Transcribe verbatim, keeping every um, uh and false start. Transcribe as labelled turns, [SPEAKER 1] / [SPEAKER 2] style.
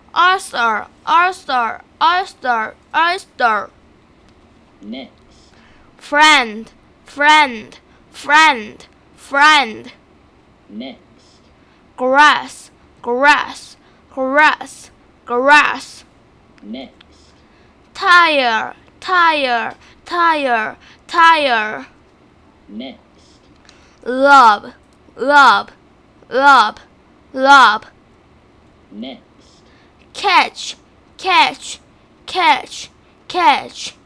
[SPEAKER 1] oyster, oyster, oyster, oyster.
[SPEAKER 2] Next.
[SPEAKER 1] Friend, friend, friend, friend.
[SPEAKER 2] Next.
[SPEAKER 1] Grass, grass, grass, grass.
[SPEAKER 2] Next.
[SPEAKER 1] Tire, tire, tire, tire.
[SPEAKER 2] Next.
[SPEAKER 1] Love, love, love, love.
[SPEAKER 2] Next.
[SPEAKER 1] Catch, catch, catch, catch.